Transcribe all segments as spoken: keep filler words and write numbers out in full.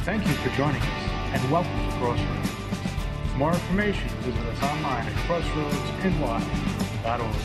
Thank you for joining us, and welcome to Crossroads. For more information, visit us online at crossroads n y dot org.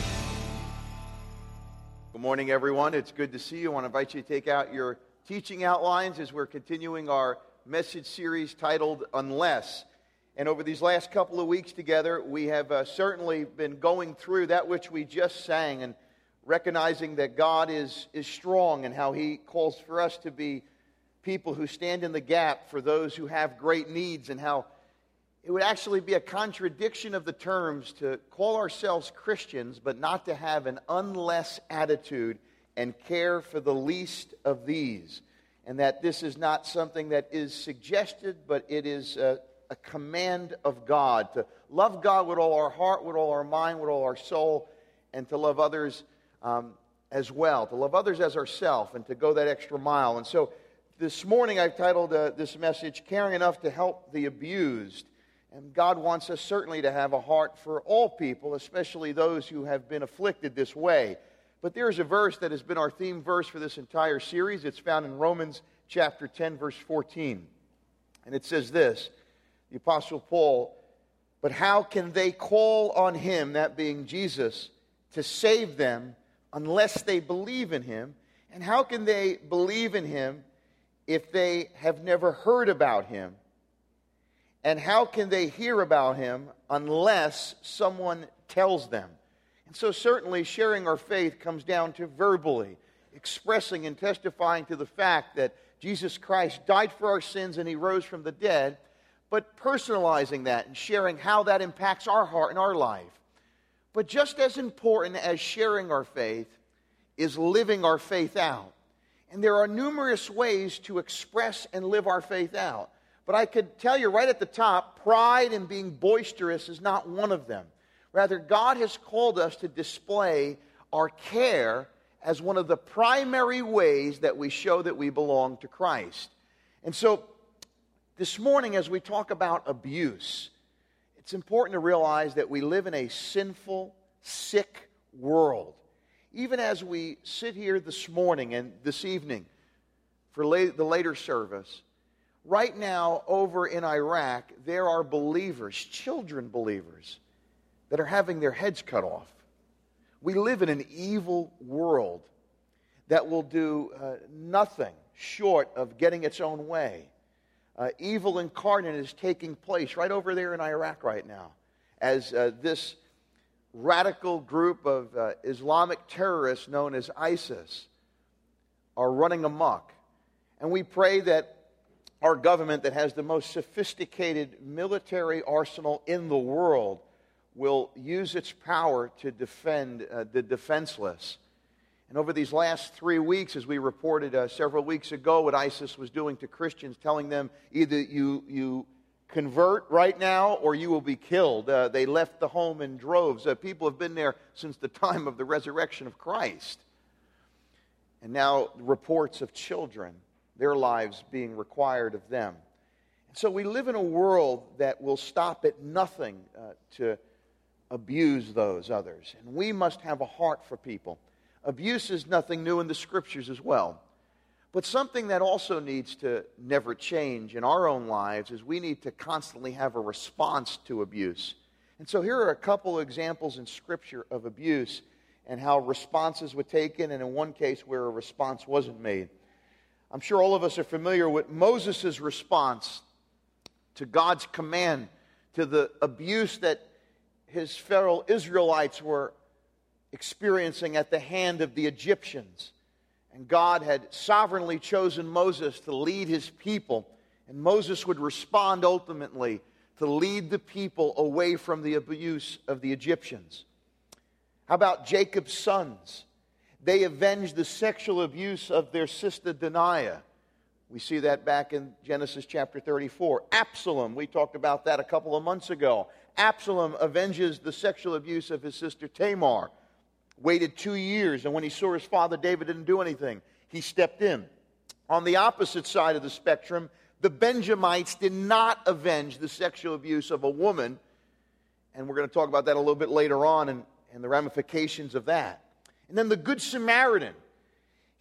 Good morning, everyone. It's good to see you. I want to invite you to take out your teaching outlines as we're continuing our message series titled Unless. And over these last couple of weeks together, we have uh, certainly been going through that which we just sang and recognizing that God is, is strong and how He calls for us to be people who stand in the gap for those who have great needs, and how it would actually be a contradiction of the terms to call ourselves Christians but not to have an unless attitude and care for the least of these. And that this is not something that is suggested, but it is a, a command of God to love God with all our heart, with all our mind, with all our soul, and to love others um, as well, to love others as ourselves, and to go that extra mile. And so this morning I've titled uh, this message, Caring Enough to Help the Abused. And God wants us certainly to have a heart for all people, especially those who have been afflicted this way. But there is a verse that has been our theme verse for this entire series. It's found in Romans chapter ten, verse fourteen. And it says this, the Apostle Paul, "But how can they call on Him," that being Jesus, "to save them unless they believe in Him? And how can they believe in Him if they have never heard about Him? And how can they hear about Him unless someone tells them?" And so certainly sharing our faith comes down to verbally expressing and testifying to the fact that Jesus Christ died for our sins and He rose from the dead, but personalizing that and sharing how that impacts our heart and our life. But just as important as sharing our faith is living our faith out. And there are numerous ways to express and live our faith out. But I could tell you right at the top, pride and being boisterous is not one of them. Rather, God has called us to display our care as one of the primary ways that we show that we belong to Christ. And so, this morning as we talk about abuse, it's important to realize that we live in a sinful, sick world. Even as we sit here this morning and this evening for la- the later service, right now over in Iraq, there are believers, children believers, that are having their heads cut off. We live in an evil world that will do uh, nothing short of getting its own way. Uh, evil incarnate is taking place right over there in Iraq right now as uh, this radical group of uh, Islamic terrorists known as ISIS are running amok. And we pray that our government, that has the most sophisticated military arsenal in the world, will use its power to defend uh, the defenseless. And over these last three weeks, as we reported uh, several weeks ago, what ISIS was doing to Christians, telling them either you you convert right now or you will be killed. Uh, they left the home in droves. Uh, people have been there since the time of the resurrection of Christ. And now reports of children, their lives being required of them. And so we live in a world that will stop at nothing uh, to abuse those others. And we must have a heart for people. Abuse is nothing new in the Scriptures as well. But something that also needs to never change in our own lives is we need to constantly have a response to abuse. And so here are a couple of examples in Scripture of abuse and how responses were taken, and in one case where a response wasn't made. I'm sure all of us are familiar with Moses' response to God's command, to the abuse that his fellow Israelites were experiencing at the hand of the Egyptians. And God had sovereignly chosen Moses to lead His people. And Moses would respond ultimately to lead the people away from the abuse of the Egyptians. How about Jacob's sons? They avenged the sexual abuse of their sister Dinah. We see that back in Genesis chapter thirty-four. Absalom, we talked about that a couple of months ago. Absalom avenges the sexual abuse of his sister Tamar. Waited two years, and when he saw his father David didn't do anything, he stepped in. On the opposite side of the spectrum, the Benjamites did not avenge the sexual abuse of a woman, and we're going to talk about that a little bit later on and, and the ramifications of that. And then the Good Samaritan,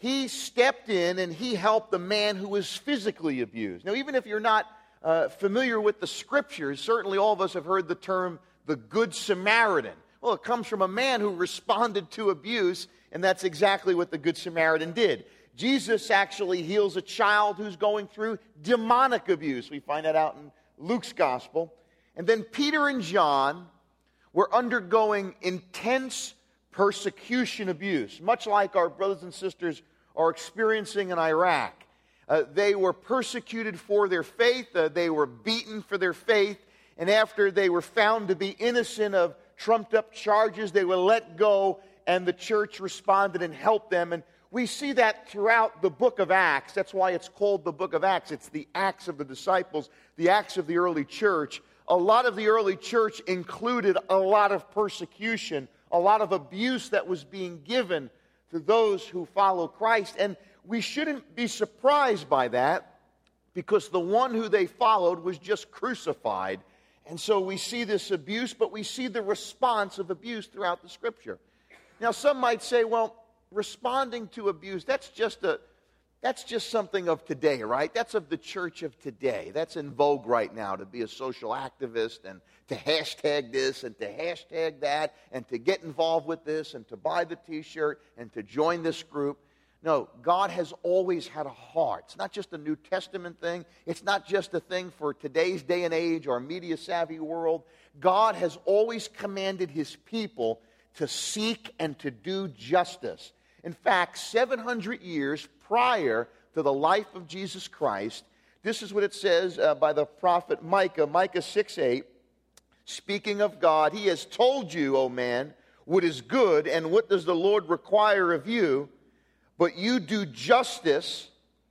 he stepped in and he helped the man who was physically abused. Now, even if you're not uh, familiar with the Scriptures, certainly all of us have heard the term the Good Samaritan. Well, it comes from a man who responded to abuse, and that's exactly what the Good Samaritan did. Jesus actually heals a child who's going through demonic abuse. We find that out in Luke's Gospel. And then Peter and John were undergoing intense persecution abuse, much like our brothers and sisters are experiencing in Iraq. Uh, they were persecuted for their faith. Uh, they were beaten for their faith. And after they were found to be innocent of trumped-up charges, they were let go, and the church responded and helped them. And we see that throughout the book of Acts. That's why it's called the book of Acts. It's the Acts of the disciples, the Acts of the early church. A lot of the early church included a lot of persecution, a lot of abuse that was being given to those who follow Christ. And we shouldn't be surprised by that, because the one who they followed was just crucified. And so we see this abuse, but we see the response of abuse throughout the Scripture. Now, some might say, well, responding to abuse, that's just a that's just something of today, right? That's of the church of today. That's in vogue right now, to be a social activist and to hashtag this and to hashtag that and to get involved with this and to buy the t-shirt and to join this group. No, God has always had a heart. It's not just a New Testament thing. It's not just a thing for today's day and age or media-savvy world. God has always commanded His people to seek and to do justice. In fact, seven hundred years prior to the life of Jesus Christ, this is what it says uh, by the prophet Micah, Micah six eight, speaking of God, He has told you, O man, what is good, and what does the Lord require of you? But you do justice,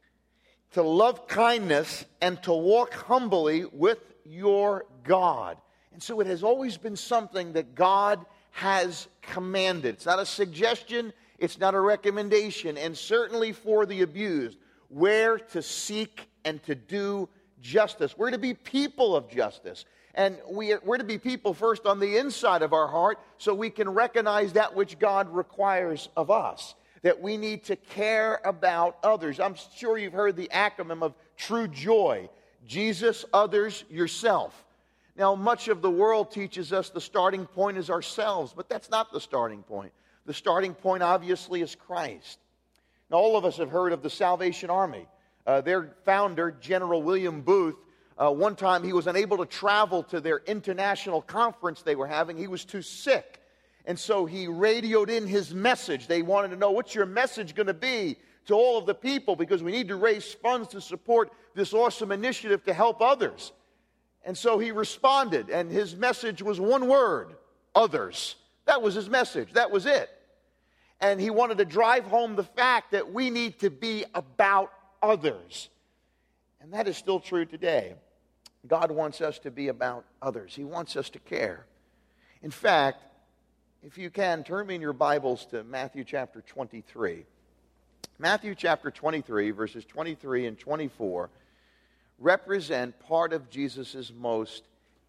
to love kindness, and to walk humbly with your God. And so it has always been something that God has commanded. It's not a suggestion, it's not a recommendation, and certainly for the abused, where to seek and to do justice. We're to be people of justice. And we are, we're to be people first on the inside of our heart, so we can recognize that which God requires of us, that we need to care about others. I'm sure you've heard the acronym of True Joy: Jesus, others, yourself. Now, much of the world teaches us the starting point is ourselves, but that's not the starting point. The starting point, obviously, is Christ. Now, all of us have heard of the Salvation Army. Uh, their founder, General William Booth, uh, one time he was unable to travel to their international conference they were having. He was too sick. And so he radioed in his message. They wanted to know, what's your message going to be to all of the people? Because we need to raise funds to support this awesome initiative to help others. And so he responded, and his message was one word: others. That was his message. That was it. And he wanted to drive home the fact that we need to be about others. And that is still true today. God wants us to be about others. He wants us to care. In fact, if you can, turn me in your Bibles to Matthew chapter twenty-three. Matthew chapter twenty-three, verses twenty-three and twenty-four, represent part of Jesus' most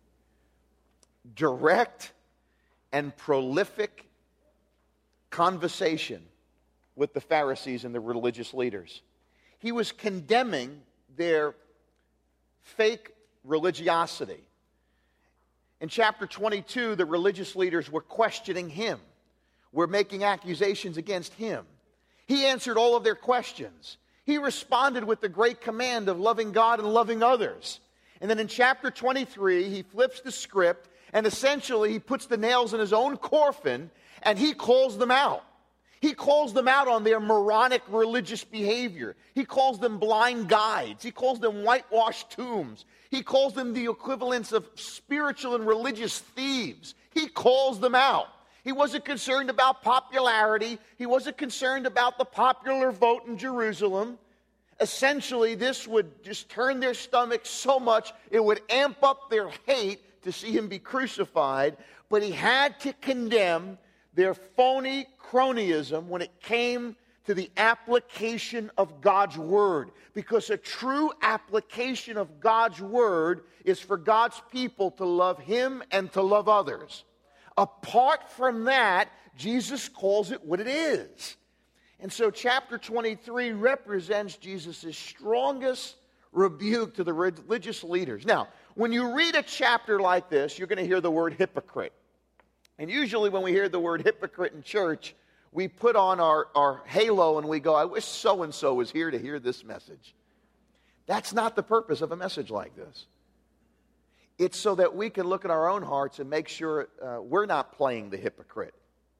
direct and prolific conversation with the Pharisees and the religious leaders. He was condemning their fake religiosity. In chapter twenty-two, the religious leaders were questioning him, were making accusations against him. He answered all of their questions. He responded with the great command of loving God and loving others. And then in chapter twenty-three, he flips the script, and essentially he puts the nails in his own coffin, and he calls them out. He calls them out on their moronic religious behavior. He calls them blind guides. He calls them whitewashed tombs. He calls them the equivalents of spiritual and religious thieves. He calls them out. He wasn't concerned about popularity. He wasn't concerned about the popular vote in Jerusalem. Essentially, this would just turn their stomachs so much, it would amp up their hate to see him be crucified. But he had to condemn their phony cronyism when it came to the application of God's Word. Because a true application of God's Word is for God's people to love Him and to love others. Apart from that, Jesus calls it what it is. And so chapter twenty-three represents Jesus' strongest rebuke to the religious leaders. Now, when you read a chapter like this, you're going to hear the word hypocrite. And usually when we hear the word hypocrite in church, we put on our, our halo and we go, I wish so-and-so was here to hear this message. That's not the purpose of a message like this. It's so that we can look at our own hearts and make sure uh, we're not playing the hypocrite.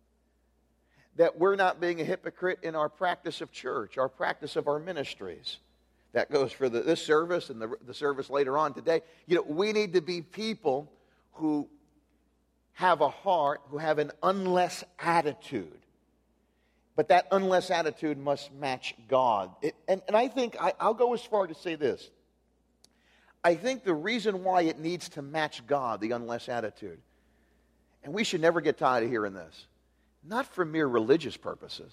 That we're not being a hypocrite in our practice of church, our practice of our ministries. That goes for the, this service and the, the service later on today. You know, we need to be people who have a heart, who have an unless attitude. But that unless attitude must match God. It, and, and I think, I, I'll go as far to say this. I think the reason why it needs to match God, the unless attitude, and we should never get tired of hearing this, not for mere religious purposes,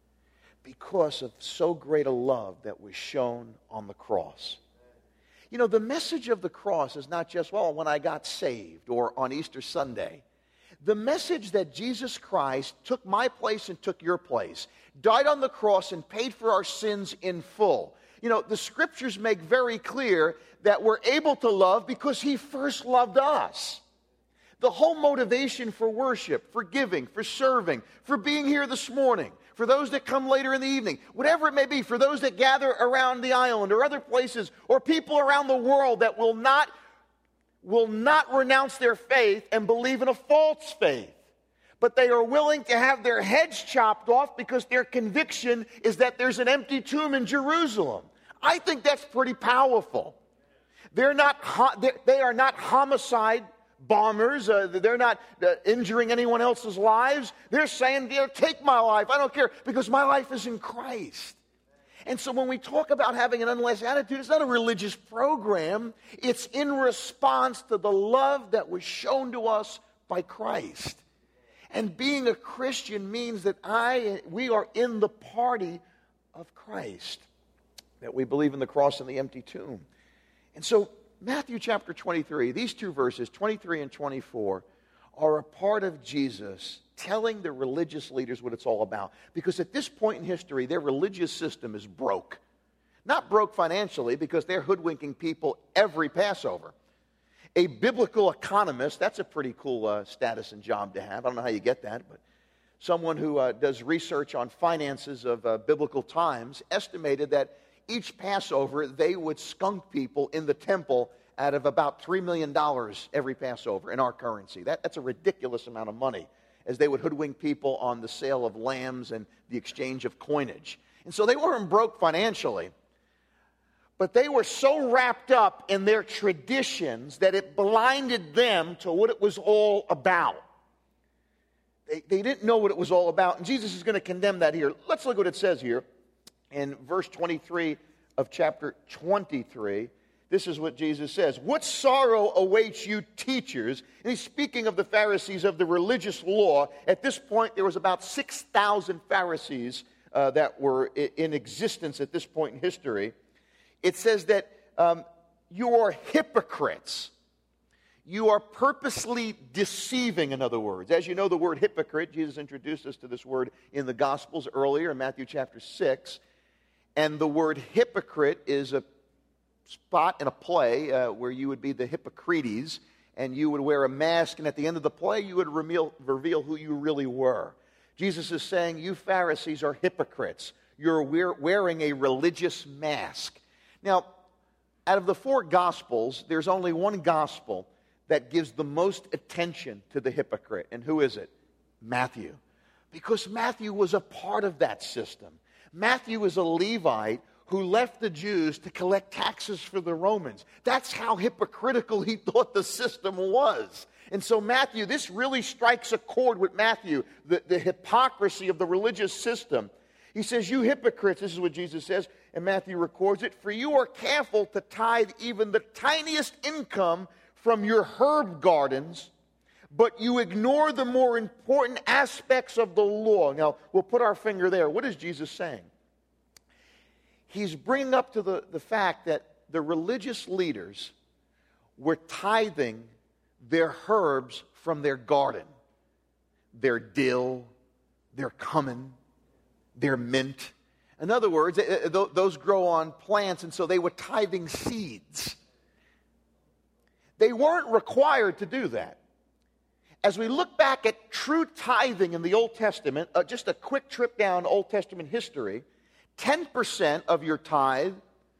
because of so great a love that was shown on the cross. You know, the message of the cross is not just, well, when I got saved or on Easter Sunday. The message that Jesus Christ took my place and took your place, died on the cross and paid for our sins in full. You know, the scriptures make very clear that we're able to love because he first loved us. The whole motivation for worship, for giving, for serving, for being here this morning, for those that come later in the evening, whatever it may be, for those that gather around the island or other places, or people around the world that will not, will not renounce their faith and believe in a false faith. But they are willing to have their heads chopped off because their conviction is that there's an empty tomb in Jerusalem. I think that's pretty powerful. They're not, they are not homicide bombers. Uh, they're not uh, injuring anyone else's lives. They're saying, you know, take my life. I don't care because my life is in Christ. And so when we talk about having an unless attitude, it's not a religious program. It's in response to the love that was shown to us by Christ. And being a Christian means that I, we are in the party of Christ, that we believe in the cross and the empty tomb. And so Matthew chapter twenty-three, these two verses, twenty-three and twenty-four, are a part of Jesus telling the religious leaders what it's all about. Because at this point in history, their religious system is broke. Not broke financially, because they're hoodwinking people every Passover. A biblical economist, that's a pretty cool uh, status and job to have. I don't know how you get that, but someone who uh, does research on finances of uh, biblical times estimated that each Passover, they would skunk people in the temple out of about three million dollars every Passover in our currency. That, that's a ridiculous amount of money, as they would hoodwink people on the sale of lambs and the exchange of coinage. And so they weren't broke financially, but they were so wrapped up in their traditions that it blinded them to what it was all about. They, they didn't know what it was all about, and Jesus is going to condemn that here. Let's look what it says here. In verse twenty-three of chapter twenty-three, this is what Jesus says. What sorrow awaits you teachers? And he's speaking of the Pharisees of the religious law. At this point, there was about six thousand Pharisees uh, that were in existence at this point in history. It says that um, you are hypocrites. You are purposely deceiving, in other words. As you know, the word hypocrite, Jesus introduced us to this word in the Gospels earlier in Matthew chapter six. And the word hypocrite is a spot in a play uh, where you would be the Hippocrates, and you would wear a mask, and at the end of the play, you would reveal, reveal who you really were. Jesus is saying, you Pharisees are hypocrites. You're wear, wearing a religious mask. Now, out of the four Gospels, there's only one Gospel that gives the most attention to the hypocrite. And who is it? Matthew. Because Matthew was a part of that system. Matthew was a Levite who left the Jews to collect taxes for the Romans. That's how hypocritical he thought the system was. And so Matthew, this really strikes a chord with Matthew, the, the hypocrisy of the religious system. He says, you hypocrites, this is what Jesus says, and Matthew records it, for you are careful to tithe even the tiniest income from your herb gardens, but you ignore the more important aspects of the law. Now, we'll put our finger there. What is Jesus saying? He's bringing up to the, the fact that the religious leaders were tithing their herbs from their garden. Their dill, their cumin, their mint. In other words, those grow on plants, and so they were tithing seeds. They weren't required to do that. As we look back at true tithing in the Old Testament, uh, just a quick trip down Old Testament history, ten percent of your tithe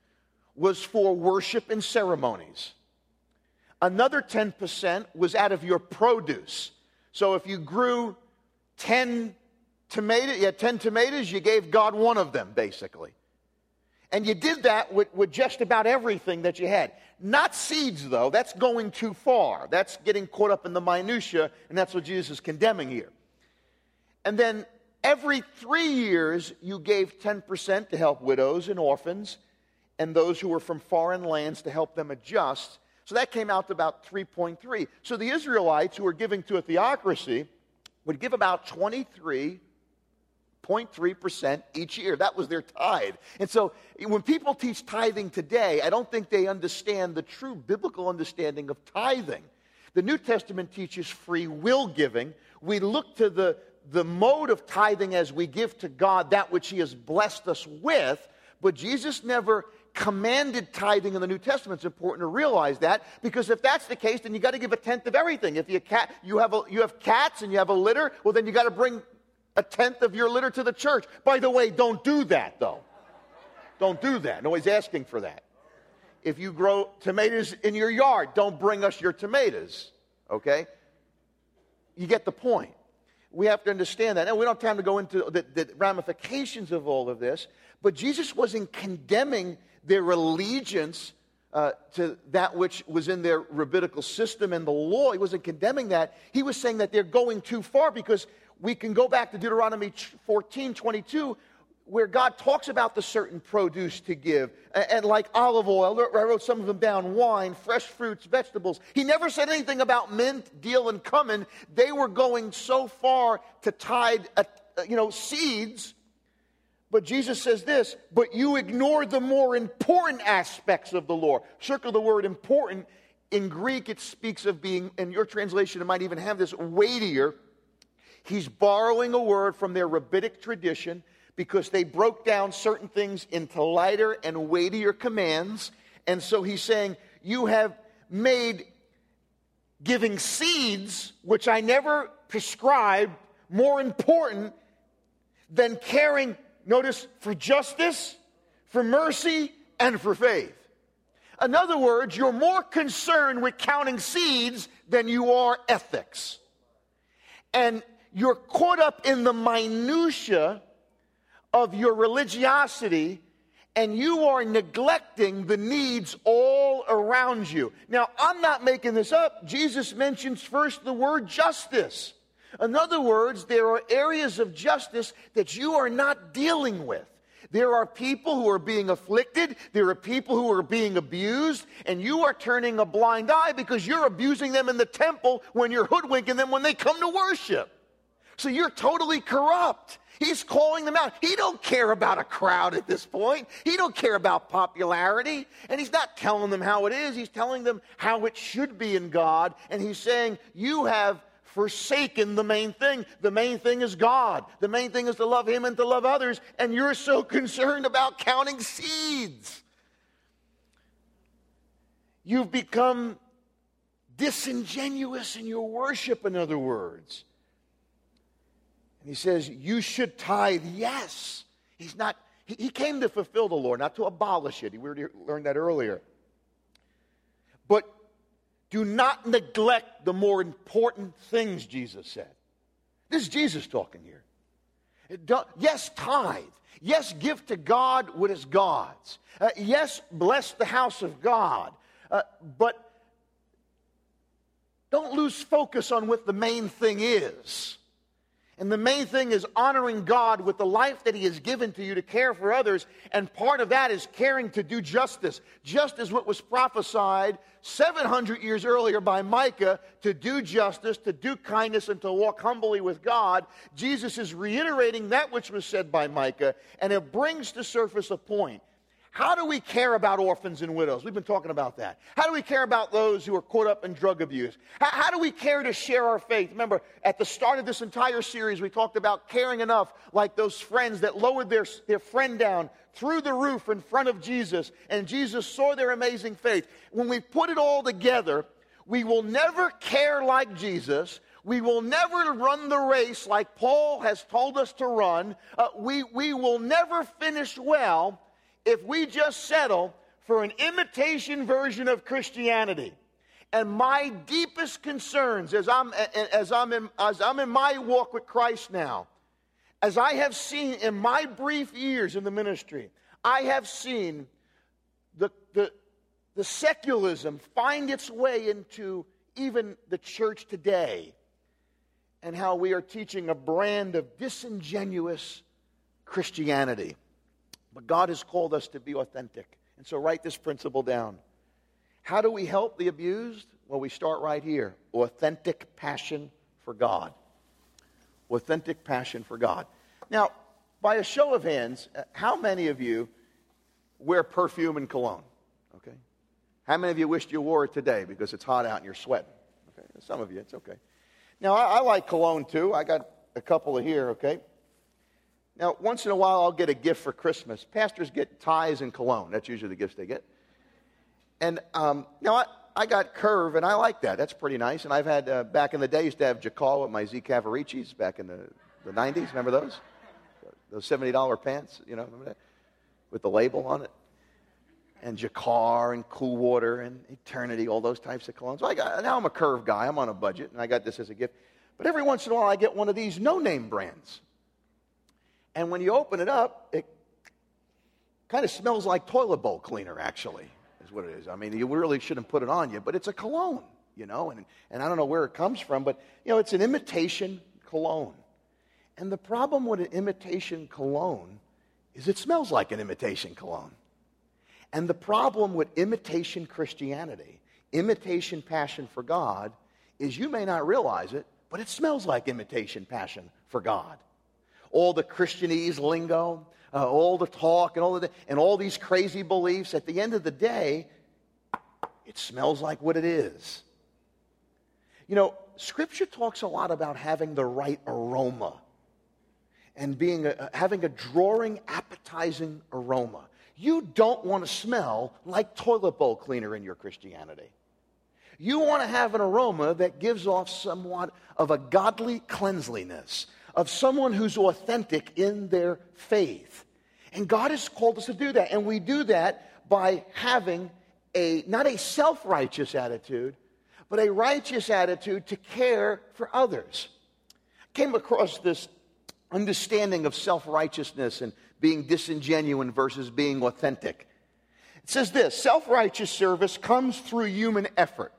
was for worship and ceremonies. Another ten percent was out of your produce. So if you grew ten tomatoes, you had ten tomatoes, you gave God one of them, basically. And you did that with, with just about everything that you had. Not seeds, though. That's going too far. That's getting caught up in the minutia, and that's what Jesus is condemning here. And then every three years, you gave ten percent to help widows and orphans and those who were from foreign lands to help them adjust. So that came out to about three point three. So the Israelites who were giving to a theocracy would give about twenty-three point three percent each year. That was their tithe. And so when people teach tithing today, I don't think they understand the true biblical understanding of tithing. The New Testament teaches free will giving. We look to the, the mode of tithing as we give to God that which He has blessed us with, but Jesus never commanded tithing in the New Testament. It's important to realize that, because if that's the case, then you got to give a tenth of everything. If you cat, you have a, you have cats and you have a litter, well, then you got to bring a tenth of your litter to the church. By the way, don't do that, though. Don't do that. Nobody's asking for that. If you grow tomatoes in your yard, don't bring us your tomatoes, okay? You get the point. We have to understand that. And we don't have time to go into the, the ramifications of all of this, but Jesus wasn't condemning their allegiance uh, to that which was in their rabbinical system and the law. He wasn't condemning that. He was saying that they're going too far, because we can go back to Deuteronomy fourteen twenty-two, where God talks about the certain produce to give, and, and like olive oil, I wrote some of them down, wine, fresh fruits, vegetables. He never said anything about mint, deal, and cumin. They were going so far to tithe, uh, you know, seeds. But Jesus says this, but you ignore the more important aspects of the law. Circle the word important. In Greek, it speaks of being, in your translation, it might even have this, weightier. He's borrowing a word from their rabbinic tradition, because they broke down certain things into lighter and weightier commands. And so he's saying, you have made giving seeds, which I never prescribed, more important than caring, notice, for justice, for mercy, and for faith. In other words, you're more concerned with counting seeds than you are ethics. And you're caught up in the minutia of your religiosity, and you are neglecting the needs all around you. Now, I'm not making this up. Jesus mentions first the word justice. In other words, there are areas of justice that you are not dealing with. There are people who are being afflicted. There are people who are being abused. And you are turning a blind eye because you're abusing them in the temple when you're hoodwinking them when they come to worship. So you're totally corrupt. He's calling them out. He don't care about a crowd at this point. He don't care about popularity. And he's not telling them how it is. He's telling them how it should be in God. And he's saying, you have forsaken the main thing. The main thing is God. The main thing is to love Him and to love others. And you're so concerned about counting seeds. You've become disingenuous in your worship, in other words. And he says, you should tithe, yes. He's not, he, he came to fulfill the law, not to abolish it. We already learned that earlier. But do not neglect the more important things, Jesus said. This is Jesus talking here. Don't, yes, tithe. Yes, give to God what is God's. Uh, yes, bless the house of God. Uh, but don't lose focus on what the main thing is. And the main thing is honoring God with the life that He has given to you to care for others. And part of that is caring to do justice. Just as what was prophesied seven hundred years earlier by Micah, to do justice, to do kindness, and to walk humbly with God. Jesus is reiterating that which was said by Micah. And it brings to surface a point. How do we care about orphans and widows? We've been talking about that. How do we care about those who are caught up in drug abuse? How, how do we care to share our faith? Remember, at the start of this entire series, we talked about caring enough like those friends that lowered their, their friend down through the roof in front of Jesus, and Jesus saw their amazing faith. When we put it all together, we will never care like Jesus. We will never run the race like Paul has told us to run. Uh, we, we will never finish well if we just settle for an imitation version of Christianity. And my deepest concerns as I'm, as I'm, in, as I'm in my walk with Christ now, as I have seen in my brief years in the ministry, I have seen the, the, the secularism find its way into even the church today, and how we are teaching a brand of disingenuous Christianity. But God has called us to be authentic. And so write this principle down. How do we help the abused? Well, we start right here. Authentic passion for God. Authentic passion for God. Now, by a show of hands, how many of you wear perfume and cologne? Okay. How many of you wished you wore it today because it's hot out and you're sweating? Okay. Some of you, it's okay. Now, I, I like cologne too. I got a couple of here, okay? Now, once in a while, I'll get a gift for Christmas. Pastors get ties and cologne. That's usually the gifts they get. And um, now, I, I got Curve, and I like that. That's pretty nice. And I've had, uh, back in the day, I used to have Jacqual with my Z Cavaricis back in the, the nineties. Remember those? Those seventy dollar pants, you know, remember that? With the label on it. And Jacquard and Cool Water and Eternity, all those types of colognes. So I got, now I'm a Curve guy. I'm on a budget, and I got this as a gift. But every once in a while, I get one of these no-name brands. And when you open it up, it kind of smells like toilet bowl cleaner, actually, is what it is. I mean, you really shouldn't put it on you, but it's a cologne, you know, and, and I don't know where it comes from, but, you know, it's an imitation cologne. And the problem with an imitation cologne is it smells like an imitation cologne. And the problem with imitation Christianity, imitation passion for God, is you may not realize it, but it smells like imitation passion for God. All the Christianese lingo, uh, all the talk, and all, the, and all these crazy beliefs, at the end of the day, it smells like what it is. You know, Scripture talks a lot about having the right aroma and being a, having a drawing, appetizing aroma. You don't want to smell like toilet bowl cleaner in your Christianity. You want to have an aroma that gives off somewhat of a godly cleanliness, of someone who's authentic in their faith. And God has called us to do that. And we do that by having a, not a self-righteous attitude, but a righteous attitude to care for others. I came across this understanding of self-righteousness and being disingenuous versus being authentic. It says this: self-righteous service comes through human effort.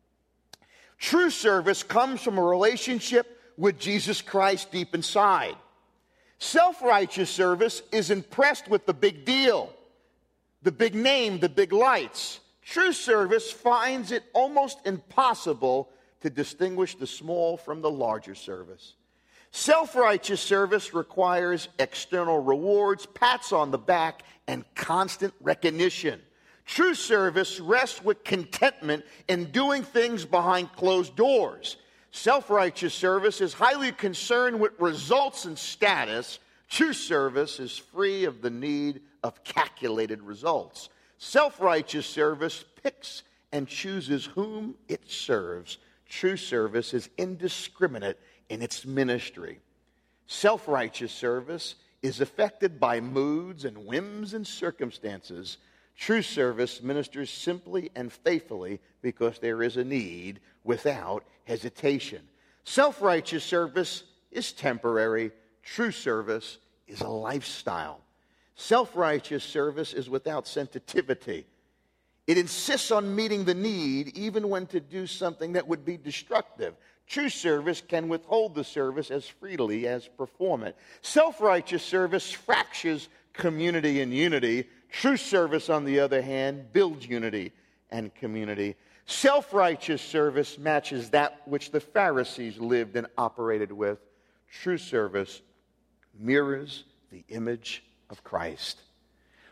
True service comes from a relationship with Jesus Christ deep inside. Self-righteous service is impressed with the big deal, the big name, the big lights. True service finds it almost impossible to distinguish the small from the larger service. Self-righteous service requires external rewards, pats on the back, and constant recognition. True service rests with contentment in doing things behind closed doors. Self-righteous service is highly concerned with results and status. True service is free of the need of calculated results. Self-righteous service picks and chooses whom it serves. True service is indiscriminate in its ministry. Self-righteous service is affected by moods and whims and circumstances. True service ministers simply and faithfully because there is a need, without hesitation. Self-righteous service is temporary. True service is a lifestyle. Self-righteous service is without sensitivity. It insists on meeting the need even when to do something that would be destructive. True service can withhold the service as freely as perform it. Self-righteous service fractures community and unity. True service, on the other hand, builds unity and community. Self-righteous service matches that which the Pharisees lived and operated with. True service mirrors the image of Christ.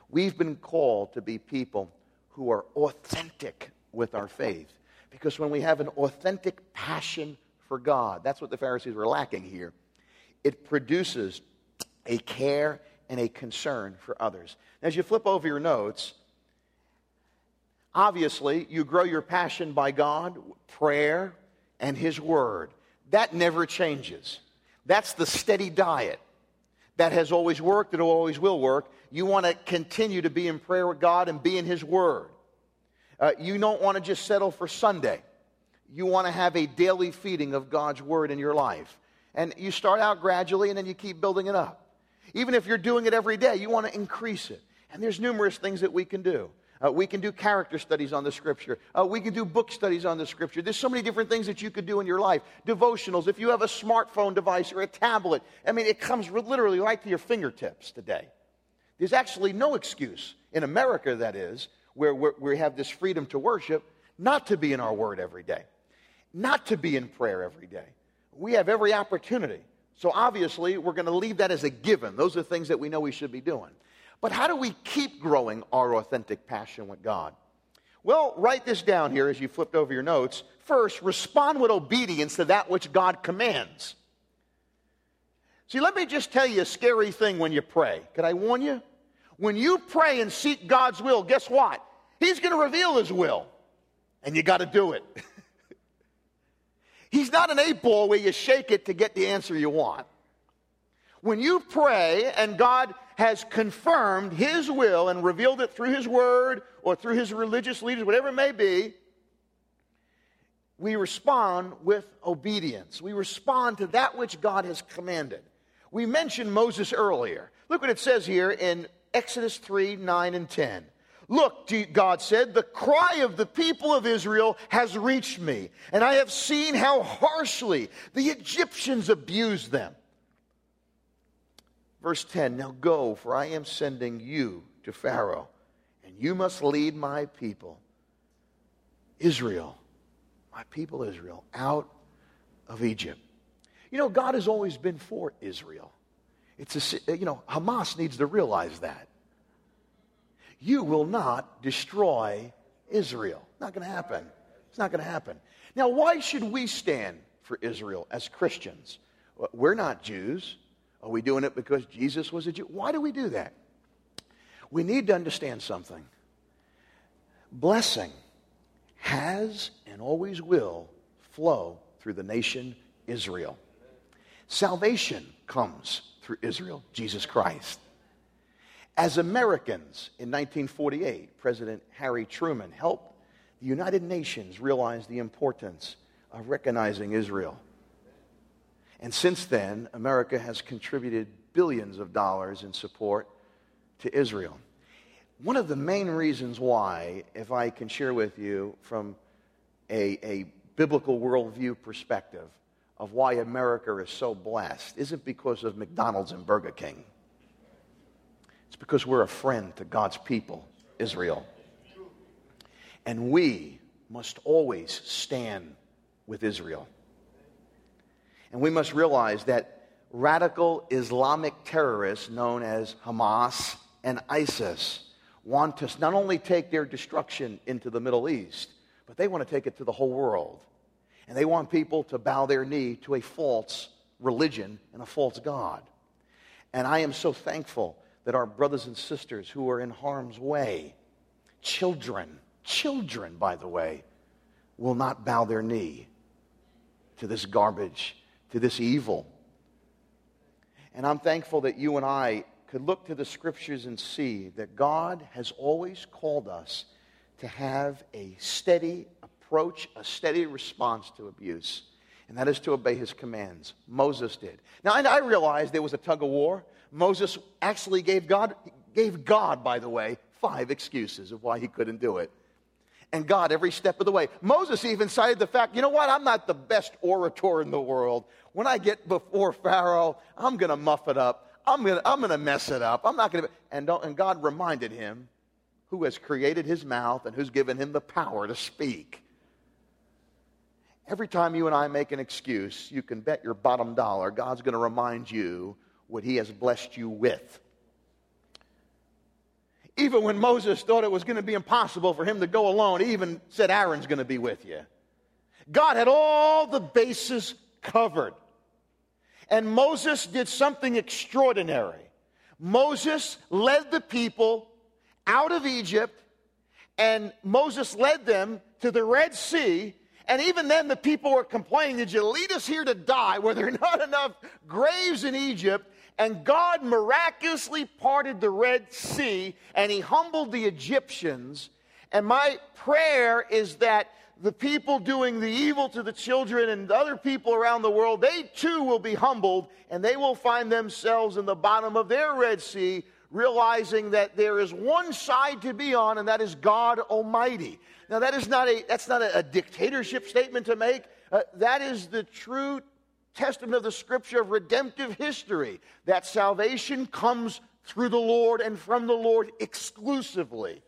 We've been called to be people who are authentic with our faith. Because when we have an authentic passion for God, that's what the Pharisees were lacking here. It produces a care and a concern for others. Now, as you flip over your notes, obviously, you grow your passion by God, prayer, and His Word. That never changes. That's the steady diet. That has always worked, it always will work. You want to continue to be in prayer with God and be in His Word. Uh, you don't want to just settle for Sunday. You want to have a daily feeding of God's Word in your life. And you start out gradually and then you keep building it up. Even if you're doing it every day, you want to increase it. And there's numerous things that we can do. Uh, we can do character studies on the Scripture. Uh, we can do book studies on the Scripture. There's so many different things that you could do in your life. Devotionals, if you have a smartphone device or a tablet, I mean, it comes literally right to your fingertips today. There's actually no excuse, in America that is, where we're, we have this freedom to worship, not to be in our Word every day, not to be in prayer every day. We have every opportunity. So obviously, we're going to leave that as a given. Those are things that we know we should be doing. But how do we keep growing our authentic passion with God? Well, write this down here as you flipped over your notes. First, respond with obedience to that which God commands. See, let me just tell you a scary thing when you pray. Can I warn you? When you pray and seek God's will, guess what? He's going to reveal His will. And you got to do it. He's not an eight ball where you shake it to get the answer you want. When you pray and God has confirmed His will and revealed it through His Word or through His religious leaders, whatever it may be, we respond with obedience. We respond to that which God has commanded. We mentioned Moses earlier. Look what it says here in Exodus three, nine, and ten. Look, God said, the cry of the people of Israel has reached me, and I have seen how harshly the Egyptians abused them. Verse ten, now go, for I am sending you to Pharaoh, and you must lead my people, Israel, my people Israel, out of Egypt. You know, God has always been for Israel. It's a, you know, Hamas needs to realize that. You will not destroy Israel. Not going to happen. It's not going to happen. Now, why should we stand for Israel as Christians? We're not Jews. Are we doing it because Jesus was a Jew? Why do we do that? We need to understand something. Blessing has and always will flow through the nation Israel. Salvation comes through Israel, Jesus Christ. As Americans, in nineteen forty-eight, President Harry Truman helped the United Nations realize the importance of recognizing Israel. And since then, America has contributed billions of dollars in support to Israel. One of the main reasons why, if I can share with you from a, a biblical worldview perspective of why America is so blessed, isn't because of McDonald's and Burger King. It's because we're a friend to God's people, Israel. And we must always stand with Israel. And we must realize that radical Islamic terrorists known as Hamas and ISIS want to not only take their destruction into the Middle East, but they want to take it to the whole world. And they want people to bow their knee to a false religion and a false God. And I am so thankful that our brothers and sisters who are in harm's way, children, children, by the way, will not bow their knee to this garbage, to this evil. And I'm thankful that you and I could look to the Scriptures and see that God has always called us to have a steady approach, a steady response to abuse, and that is to obey His commands. Moses did. Now, and I realize there was a tug of war. Moses actually gave God, gave God, by the way, five excuses of why he couldn't do it. And God, every step of the way. Moses even cited the fact, you know what, I'm not the best orator in the world. When I get before Pharaoh, I'm going to muff it up. I'm going to I'm going to mess it up. I'm not going to. And, don't, and God reminded him who has created his mouth and who's given him the power to speak. Every time you and I make an excuse, you can bet your bottom dollar God's going to remind you what He has blessed you with. Even when Moses thought it was going to be impossible for him to go alone, he even said, Aaron's going to be with you. God had all the bases covered. And Moses did something extraordinary. Moses led the people out of Egypt, and Moses led them to the Red Sea. And even then the people were complaining, did you lead us here to die? Were there not enough graves in Egypt? And God miraculously parted the Red Sea, and he humbled the Egyptians. And my prayer is that the people doing the evil to the children and other people around the world, they too will be humbled, and they will find themselves in the bottom of their Red Sea, realizing that there is one side to be on, and that is God Almighty. Now, that is not a, that's not a, a dictatorship statement to make. Uh, that is the true testament of the Scripture of redemptive history, that salvation comes through the Lord and from the Lord exclusively.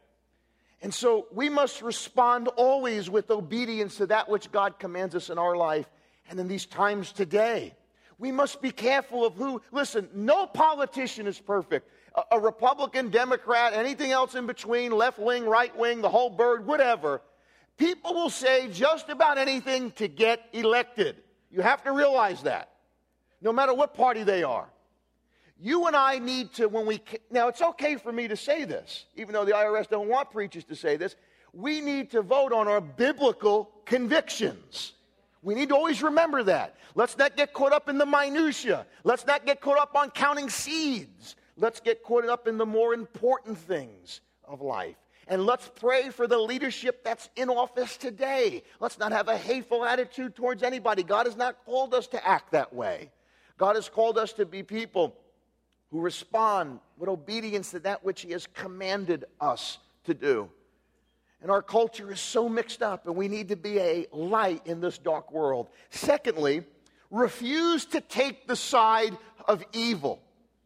And so we must respond always with obedience to that which God commands us in our life. And in these times today, we must be careful of who. Listen, no politician is perfect. A, a Republican, Democrat, anything else in between, left wing, right wing, the whole bird, whatever. People will say just about anything to get elected. You have to realize that, no matter what party they are. You and I need to, when we, now it's okay for me to say this, even though the I R S don't want preachers to say this, we need to vote on our biblical convictions. We need to always remember that. Let's not get caught up in the minutia. Let's not get caught up on counting seeds. Let's get caught up in the more important things of life. And let's pray for the leadership that's in office today. Let's not have a hateful attitude towards anybody. God has not called us to act that way. God has called us to be people who respond with obedience to that which he has commanded us to do. And our culture is so mixed up, and we need to be a light in this dark world. Secondly, refuse to take the side of evil.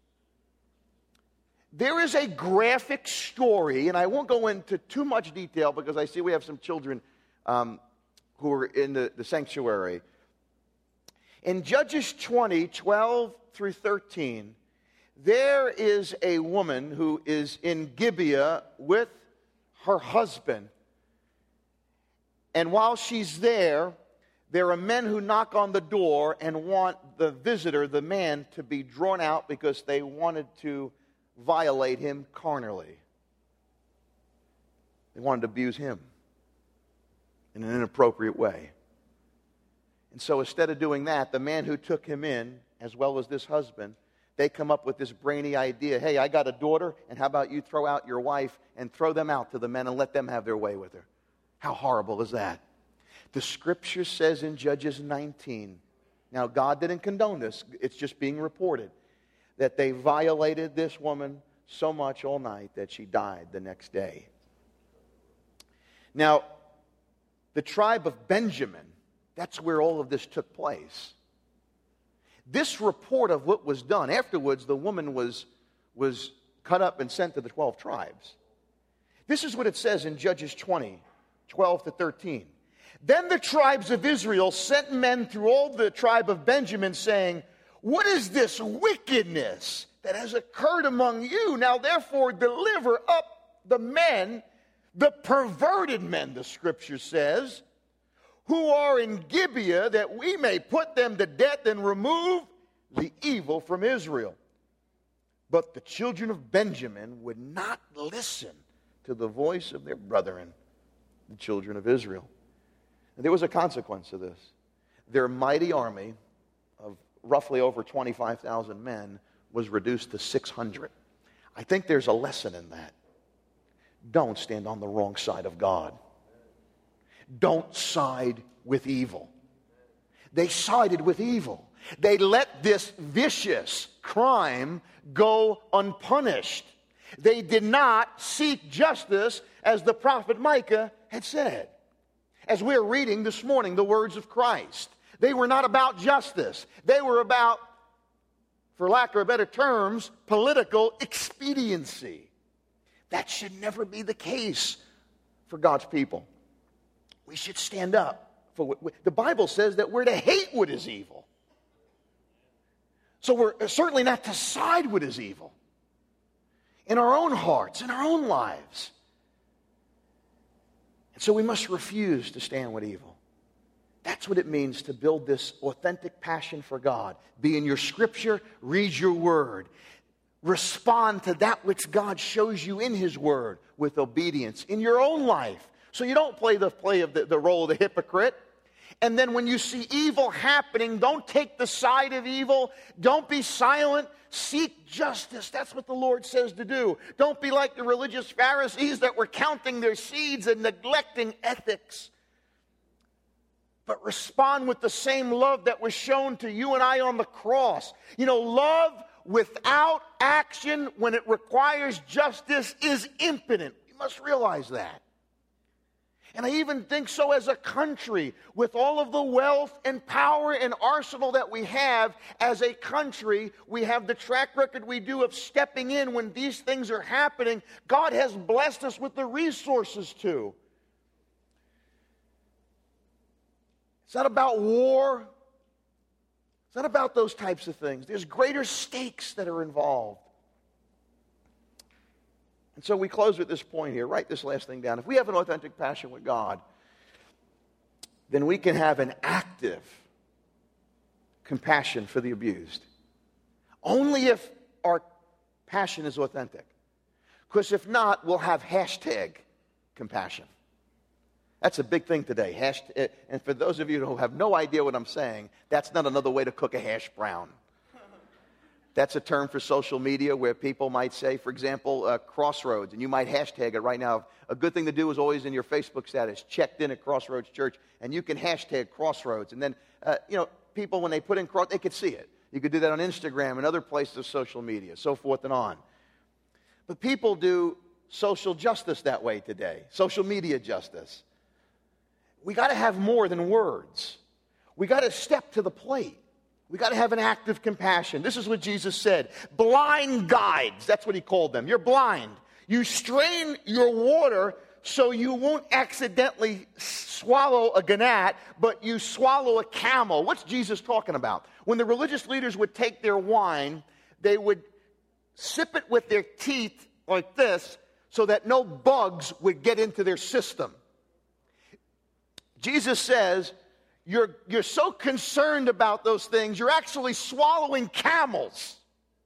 There is a graphic story, and I won't go into too much detail because I see we have some children um, who are in the, the sanctuary. In Judges twenty, twelve through thirteen, there is a woman who is in Gibeah with her husband. And while she's there, there are men who knock on the door and want the visitor, the man, to be drawn out because they wanted to violate him carnally. They wanted to abuse him in an inappropriate way. And so instead of doing that, the man who took him in, as well as this husband, they come up with this brainy idea. Hey, I got a daughter, and how about you throw out your wife and throw them out to the men and let them have their way with her? How horrible is that? The Scripture says in Judges nineteen, now God didn't condone this, it's just being reported, that they violated this woman so much all night that she died the next day. Now, the tribe of Benjamin, that's where all of this took place. This report of what was done, afterwards the woman was, was cut up and sent to the twelve tribes. This is what it says in Judges twenty, twelve to thirteen. Then the tribes of Israel sent men through all the tribe of Benjamin, saying, what is this wickedness that has occurred among you? Now therefore deliver up the men, the perverted men, the Scripture says, who are in Gibeah, that we may put them to death and remove the evil from Israel. But the children of Benjamin would not listen to the voice of their brethren, the children of Israel. And there was a consequence to this. Their mighty army of roughly over twenty-five thousand men was reduced to six hundred. I think there's a lesson in that. Don't stand on the wrong side of God. Don't side with evil. They sided with evil. They let this vicious crime go unpunished. They did not seek justice as the prophet Micah had said. As we're reading this morning the words of Christ, they were not about justice. They were about, for lack of better terms, political expediency. That should never be the case for God's people. We should stand up for what we, the Bible says that we're to hate what is evil. So we're certainly not to side with what is evil. in our own hearts, in our own lives. And so we must refuse to stand with evil. That's what it means to build this authentic passion for God. Be in your scripture, read your word. Respond to that which God shows you in his word with obedience in your own life. So you don't play the play of the, the role of the hypocrite. And then when you see evil happening, don't take the side of evil. Don't be silent. Seek justice. That's what the Lord says to do. Don't be like the religious Pharisees that were counting their seeds and neglecting ethics. But respond with the same love that was shown to you and I on the cross. You know, love without action when it requires justice is impotent. You must realize that. And I even think so as a country, with all of the wealth and power and arsenal that we have as a country, we have the track record we do of stepping in when these things are happening. God has blessed us with the resources to. It's not about war. It's not about those types of things. There's greater stakes that are involved. And so we close with this point here. Write this last thing down. If we have an authentic passion with God, then we can have an active compassion for the abused. Only if our passion is authentic. Because if not, we'll have hashtag compassion. That's a big thing today. Hashtag, and for those of you who have no idea what I'm saying, that's not another way to cook a hash brown. That's a term for social media where people might say, for example, uh, Crossroads, and you might hashtag it right now. A good thing to do is always in your Facebook status, checked in at Crossroads Church, and you can hashtag Crossroads. And then, uh, you know, people, when they put in Cross, they could see it. You could do that on Instagram and other places of social media, so forth and on. But people do social justice that way today, social media justice. We got to have more than words. We got to step to the plate. We got to have an active compassion. This is what Jesus said. Blind guides, that's what he called them. You're blind. You strain your water so you won't accidentally swallow a gnat, but you swallow a camel. What's Jesus talking about? When the religious leaders would take their wine, they would sip it with their teeth like this so that no bugs would get into their system. Jesus says, You're, you're so concerned about those things, you're actually swallowing camels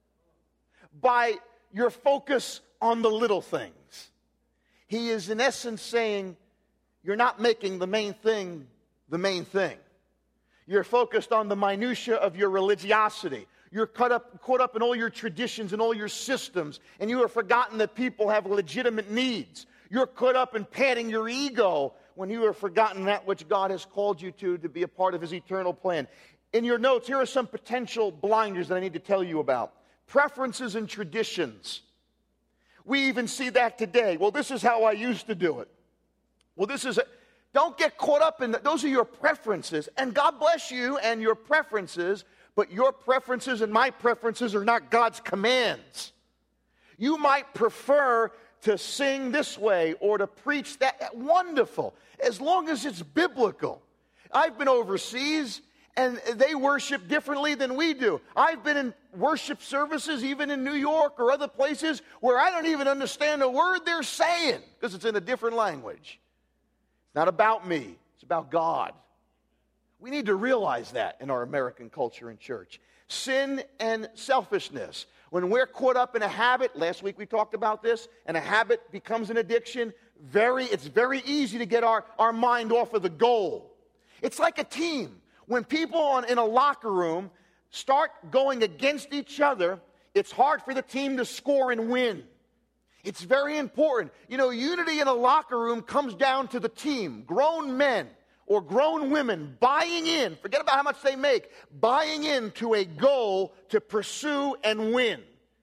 by your focus on the little things. He is in essence saying, you're not making the main thing the main thing. You're focused on the minutia of your religiosity. You're caught up, caught up in all your traditions and all your systems, and you have forgotten that people have legitimate needs. You're caught up in padding your ego when you have forgotten that which God has called you to, to be a part of his eternal plan. In your notes, here are some potential blinders that I need to tell you about. Preferences and traditions. We even see that today. Well, this is how I used to do it. Well, this is, a, don't get caught up in that. Those are your preferences. And God bless you and your preferences, but your preferences and my preferences are not God's commands. You might prefer to sing this way or to preach that. Wonderful, as long as it's biblical. I've been overseas, and they worship differently than we do. I've been in worship services, even in New York or other places, where I don't even understand a word they're saying because it's in a different language. It's not about me. It's about God. We need to realize that in our American culture and church. Sin and selfishness. When we're caught up in a habit, last week we talked about this, and a habit becomes an addiction, very, it's very easy to get our, our mind off of the goal. It's like a team. When people on, in a locker room start going against each other, it's hard for the team to score and win. It's very important. You know, unity in a locker room comes down to the team, grown men or grown women buying in, forget about how much they make, buying into a goal to pursue and win.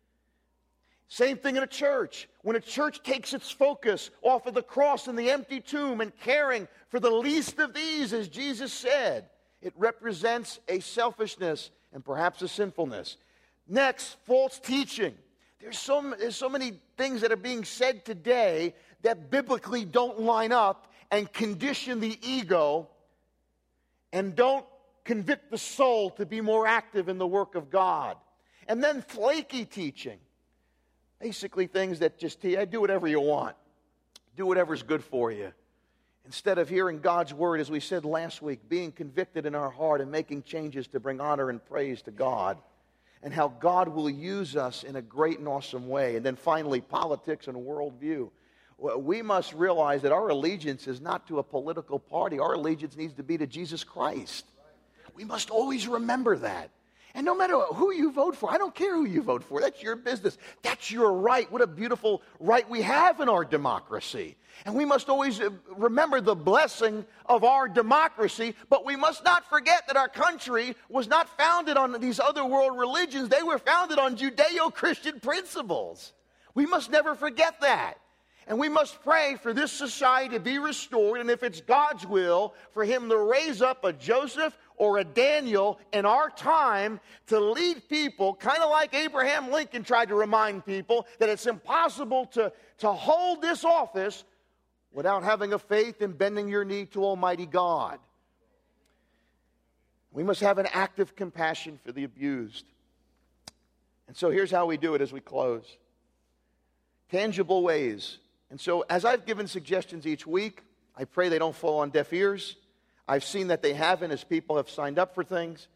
Same thing in a church. When a church takes its focus off of the cross and the empty tomb and caring for the least of these, as Jesus said, it represents a selfishness and perhaps a sinfulness. Next, false teaching. There's so, there's so many things that are being said today that biblically don't line up and condition the ego and don't convict the soul to be more active in the work of God. And then flaky teaching. Basically things that just, yeah, do whatever you want. Do whatever's good for you. Instead of hearing God's word, as we said last week, being convicted in our heart and making changes to bring honor and praise to God, and how God will use us in a great and awesome way. And then finally, politics and worldview. Well, we must realize that our allegiance is not to a political party. Our allegiance needs to be to Jesus Christ. We must always remember that. And no matter who you vote for, I don't care who you vote for. That's your business. That's your right. What a beautiful right we have in our democracy. And we must always remember the blessing of our democracy, but we must not forget that our country was not founded on these other world religions. They were founded on Judeo-Christian principles. We must never forget that. And we must pray for this society to be restored, and if it's God's will, for him to raise up a Joseph or a Daniel in our time to lead people, kind of like Abraham Lincoln tried to remind people that it's impossible to, to hold this office without having a faith and bending your knee to Almighty God. We must have an active compassion for the abused. And so here's how we do it as we close. Tangible ways. And so as I've given suggestions each week, I pray they don't fall on deaf ears. I've seen that they haven't as people have signed up for things.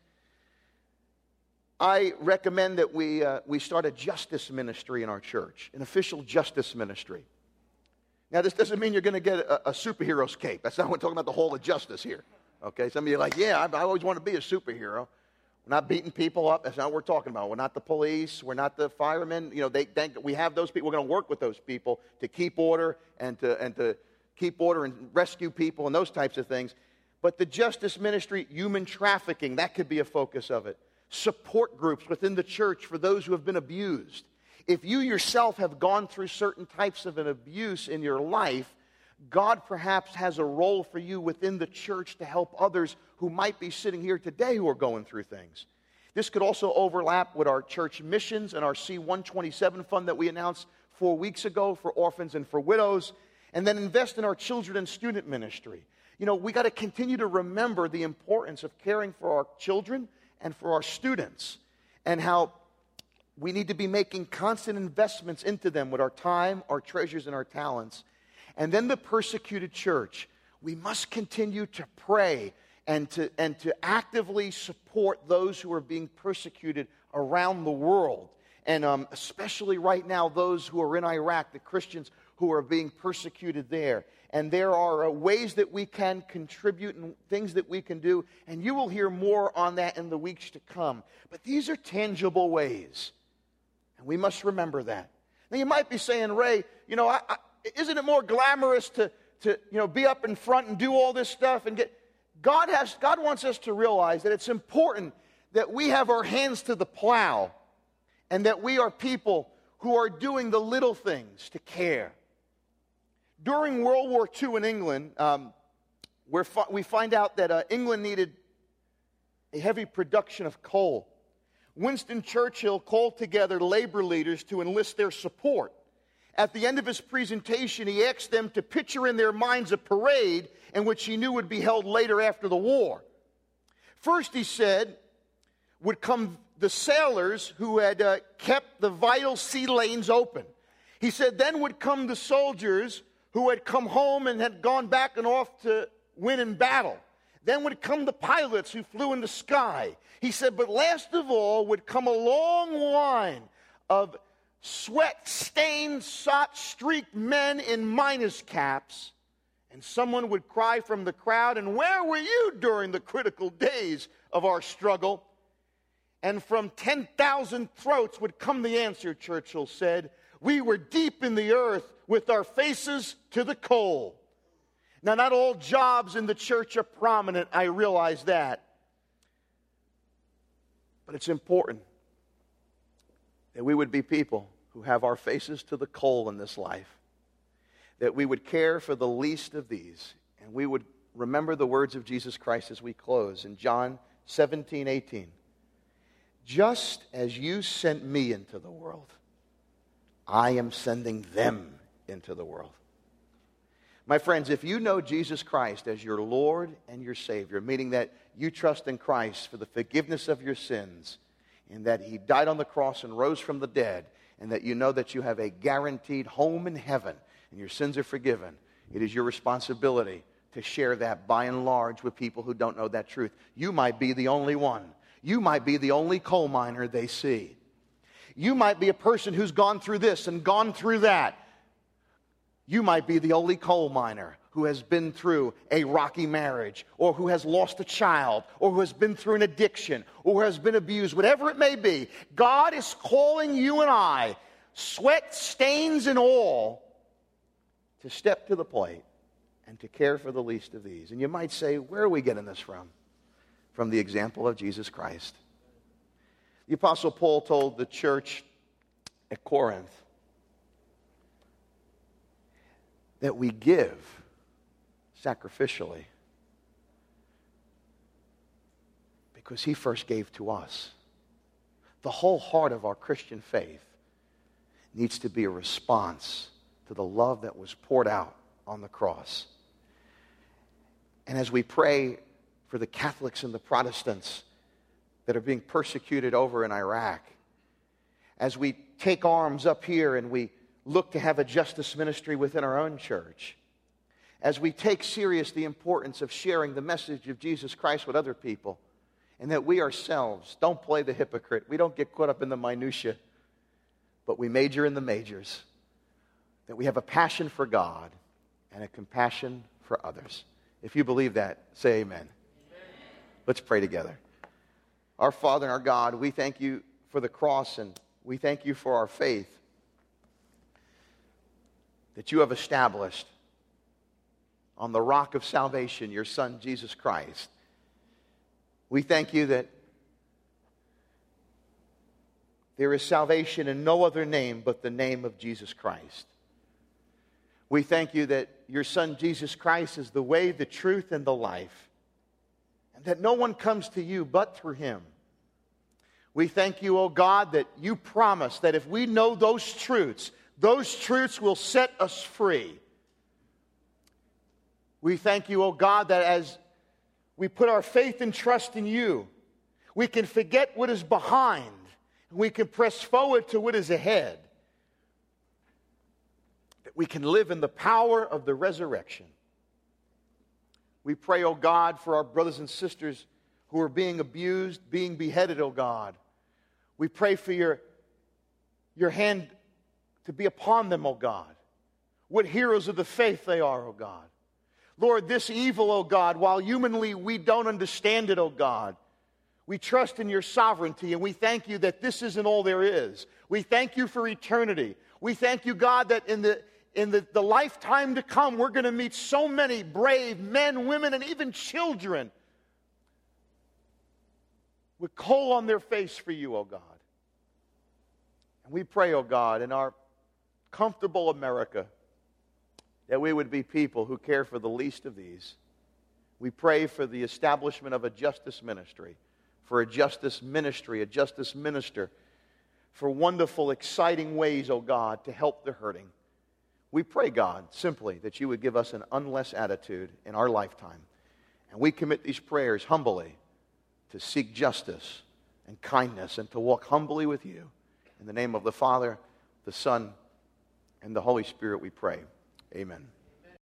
I recommend that we, uh, we start a justice ministry in our church, an official justice ministry. Now, this doesn't mean you're going to get a, a superhero's cape. That's not what we're talking about, the whole of justice here. Okay, some of you are like, yeah, I, I always want to be a superhero. We're not beating people up. That's not what we're talking about. We're not the police. We're not the firemen. You know, they, they, we have those people. We're going to work with those people to keep order and to, and to keep order and rescue people and those types of things. But the justice ministry, human trafficking, that could be a focus of it. Support groups within the church for those who have been abused. If you yourself have gone through certain types of an abuse in your life, God perhaps has a role for you within the church to help others who might be sitting here today who are going through things. This could also overlap with our church missions and our C one twenty-seven fund that we announced four weeks ago for orphans and for widows, and then invest in our children and student ministry. You know, we got to continue to remember the importance of caring for our children and for our students, and how we need to be making constant investments into them with our time, our treasures, and our talents. And then the persecuted church. We must continue to pray and to, and to actively support those who are being persecuted around the world. And um, especially right now, those who are in Iraq, the Christians who are being persecuted there. And there are uh, ways that we can contribute and things that we can do. And you will hear more on that in the weeks to come. But these are tangible ways. And we must remember that. Now, you might be saying, Ray, you know, I, I, isn't it more glamorous to, to, you know, be up in front and do all this stuff and get... God has, God wants us to realize that it's important that we have our hands to the plow and that we are people who are doing the little things to care. During World War Two in England, um, we're fi- we find out that uh, England needed a heavy production of coal. Winston Churchill called together labor leaders to enlist their support. At the end of his presentation, he asked them to picture in their minds a parade in which he knew would be held later after the war. First, he said, would come the sailors who had uh, kept the vital sea lanes open. He said, then would come the soldiers who had come home and had gone back and off to win in battle. Then would come the pilots who flew in the sky. He said, but last of all would come a long line of sweat-stained, sot-streaked men in miner's caps. And someone would cry from the crowd, and where were you during the critical days of our struggle? And from ten thousand throats would come the answer, Churchill said, we were deep in the earth with our faces to the coal. Now, not all jobs in the church are prominent, I realize that. But it's important that we would be people who have our faces to the coal in this life, that we would care for the least of these, and we would remember the words of Jesus Christ as we close in John seventeen eighteen. Just as you sent me into the world, I am sending them into the world. My friends, if you know Jesus Christ as your Lord and your Savior, meaning that you trust in Christ for the forgiveness of your sins, and that He died on the cross and rose from the dead, and that you know that you have a guaranteed home in heaven and your sins are forgiven, it is your responsibility to share that by and large with people who don't know that truth. You might be the only one. You might be the only coal miner they see. You might be a person who's gone through this and gone through that. You might be the only coal miner who has been through a rocky marriage, or who has lost a child, or who has been through an addiction, or who has been abused, whatever it may be. God is calling you and I, sweat, stains, and all, to step to the plate and to care for the least of these. And you might say, where are we getting this from? From the example of Jesus Christ. The Apostle Paul told the church at Corinth that we give sacrificially because he first gave to us. The whole heart of our Christian faith needs to be a response to the love that was poured out on the cross. And as we pray for the Catholics and the Protestants that are being persecuted over in Iraq, as we take arms up here and we look to have a justice ministry within our own church, as we take serious the importance of sharing the message of Jesus Christ with other people, and that we ourselves don't play the hypocrite. We don't get caught up in the minutia, but we major in the majors. That we have a passion for God and a compassion for others. If you believe that, say amen. Amen. Let's pray together. Our Father and our God, we thank you for the cross, and we thank you for our faith that you have established on the rock of salvation, your Son, Jesus Christ. We thank you that there is salvation in no other name but the name of Jesus Christ. We thank you that your Son, Jesus Christ, is the way, the truth, and the life, and that no one comes to you but through him. We thank you, O God, that you promise that if we know those truths, those truths will set us free. We thank you, O God, that as we put our faith and trust in you, we can forget what is behind, and we can press forward to what is ahead. That we can live in the power of the resurrection. We pray, O God, for our brothers and sisters who are being abused, being beheaded, O God. We pray for your, your hand to be upon them, O God. What heroes of the faith they are, O God. Lord, this evil, O God, while humanly we don't understand it, O God, we trust in your sovereignty, and we thank you that this isn't all there is. We thank you for eternity. We thank you, God, that in the in the, the lifetime to come, we're going to meet so many brave men, women, and even children with coal on their face for you, O God. And we pray, O God, in our comfortable America, that we would be people who care for the least of these. We pray for the establishment of a justice ministry, for a justice ministry, a justice minister, for wonderful, exciting ways, O God, to help the hurting. We pray, God, simply that you would give us an unless attitude in our lifetime. And we commit these prayers humbly to seek justice and kindness and to walk humbly with you. In the name of the Father, the Son, and the Holy Spirit we pray. Amen.